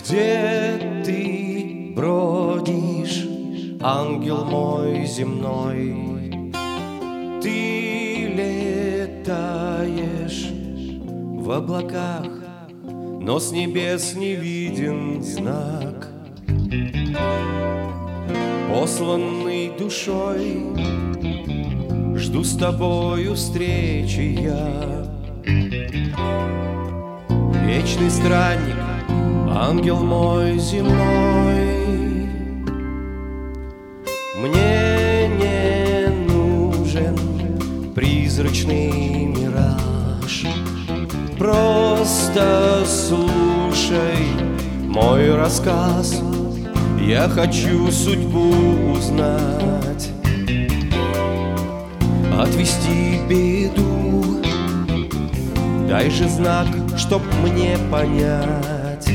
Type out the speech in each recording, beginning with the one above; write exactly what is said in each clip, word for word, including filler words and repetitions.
Где ты бродишь, ангел мой земной? Ты летаешь в облаках, но с небес не виден знак, посланный душой. Жду с тобою встречи я, вечный странник, ангел мой земной. Мне не нужен призрачный мираж, просто слушай мой рассказ. Я хочу судьбу узнать, отвести беду. Дай же знак, чтоб мне понять.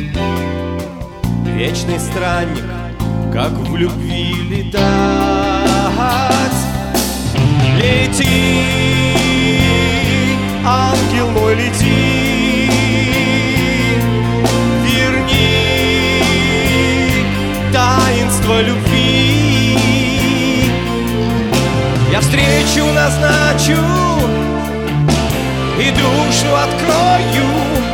Вечный странник, как в любви летать. Лети, ангел мой, лети, верни таинство любви. Я встречу назначу и душу открою,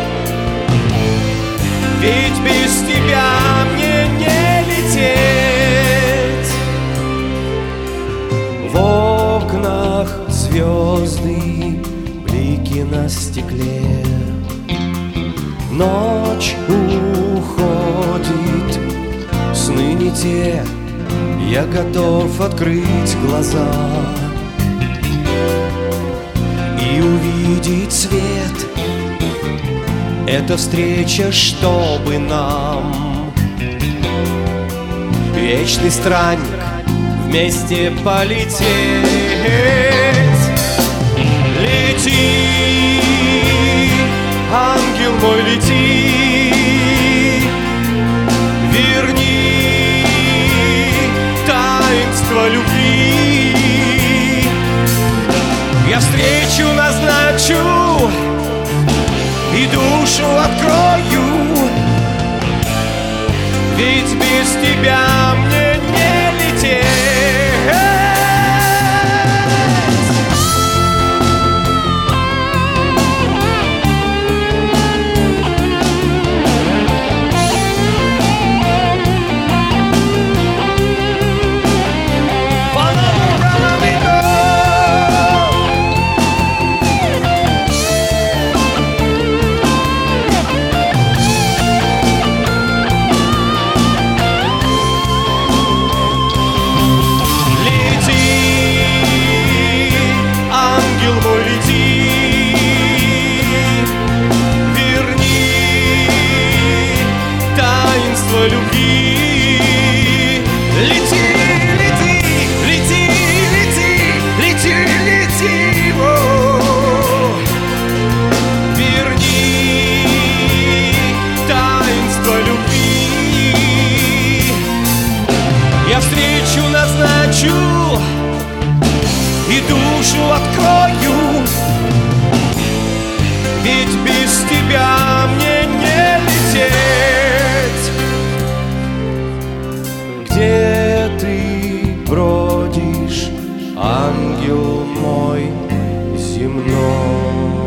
ведь без тебя мне не лететь. В окнах звезды, блики на стекле. Ночь уходит, сны не те. Я готов открыть глаза и увидеть свет. Эта встреча, чтобы нам, вечный странник, вместе полететь. Лети, ангел мой, лети, верни таинство любви. Я встречу назначу и душу открою, ведь без тебя мне не лететь. Любви. Лети, лети, лети, лети, лети, лети, о, верни таинство любви. Я встречу назначу и душу открою, ведь без тебя мне не лететь. Где ты бродишь, ангел мой земной?